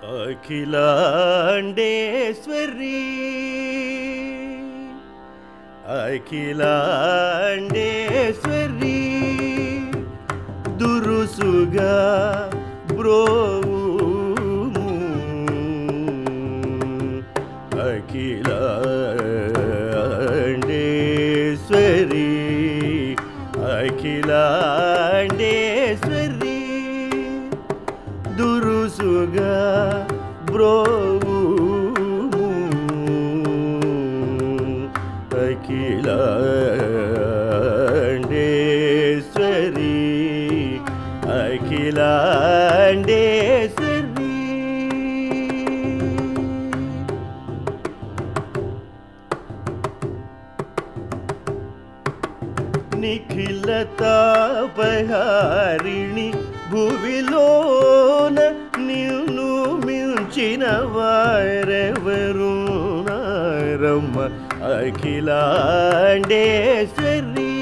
అఖిలాండేశ్వరి అఖిలాండేశ్వరి దురుసుగా బ్రోవుము అఖిలాండేశ్వరి అఖిలాండేశ్వరి దురుసుగా బ్రోవుము అఖిలాండేశ్వరి అఖిలాండేశ్వరి నిఖిలతాపహారిణి భువిలోన నిన్ను మించిన వారెవరు నారమ్మ అఖిలాండేశ్వరి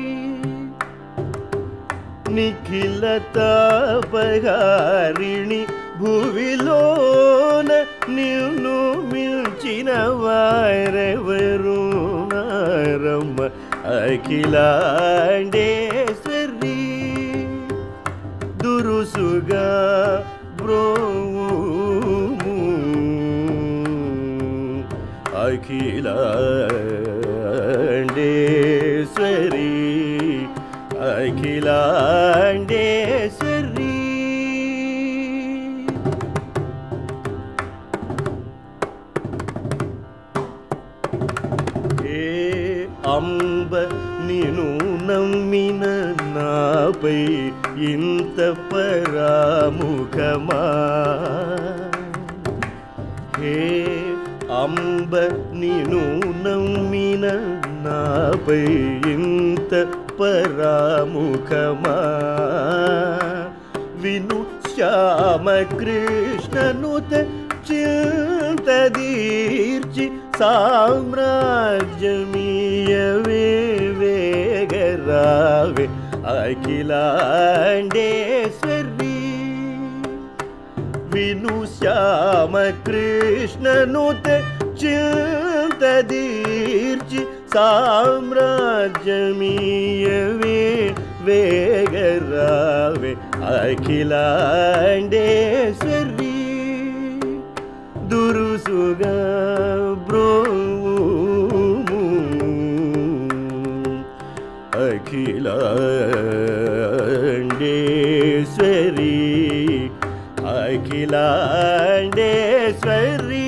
నిఖిలతాపహారిణి భువిలోన నిన్ను మించిన వారెవరు నారమ్మ అఖిలాండేశ్వరి దురుసుగా బ్రోవుము అఖిలాండేశ్వరి అఖిలాండేశ్వరి హే అంబ నిను నమ్మిన నాపై ఇంత పరాముఖమా హే అంబ నిను నమ్మిన నాపై ఇంత పరాముఖమా విను శ్యామకృష్ణనుత చింతదీర్చి సామ్రాజ్యమీయవే వేగరావే అఖిలాండేశ్వరి విను శ్యామకృష్ణనుత చింతదీర్చి సామ్రాజ్యమీయవే వేగరావే అఖిలాండేశ్వరి దురుసుగా బ్రోవుము అఖిలాండేశ్వరి అఖిలాండేశ్వరి